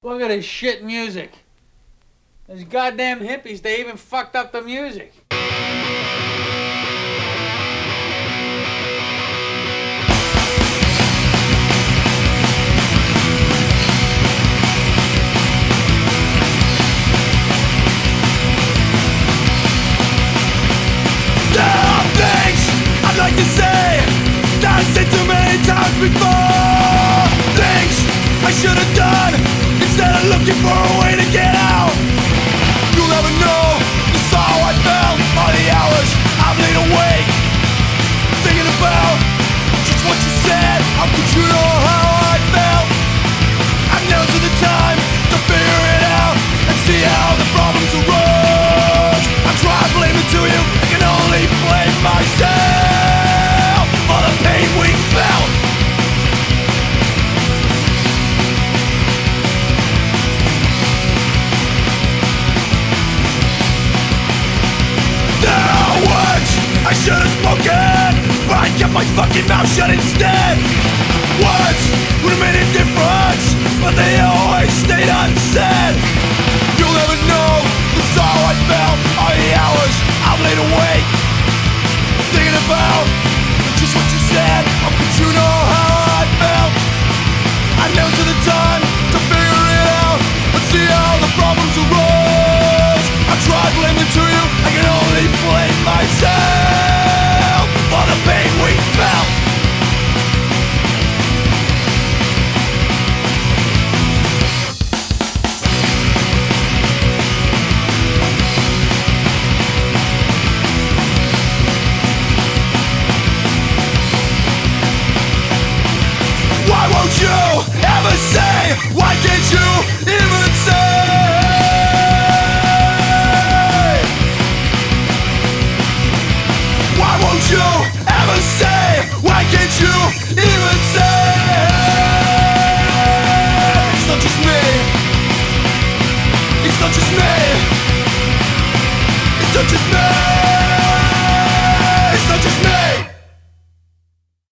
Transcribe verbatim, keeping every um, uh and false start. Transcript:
Look at this shit music. Those goddamn hippies, they even fucked up the music. There are things I'd like to say that I've said too many times before. Things I should have done instead of looking for a way to get out. You'll never know just how I felt all the hours I've laid awake thinking about just what you said. How could you know how I felt? I've never took the time to figure it out and see how the problems arose. I try to blame it to you, I can only blame myself for the pain we felt. There are words I should have spoken, but I kept my fucking mouth shut instead. Words would have made a difference, but they always stayed unsaid. You'll never know just how I felt all the hours I've laid awake thinking about just what you said. How could you know how I felt? I never took the time to figure it out and see how the problems arose. I tried blaming to you, I can only blame myself for the pain we felt. Why won't you ever say? Why can't you even say? Why won't you ever say? Why can't you even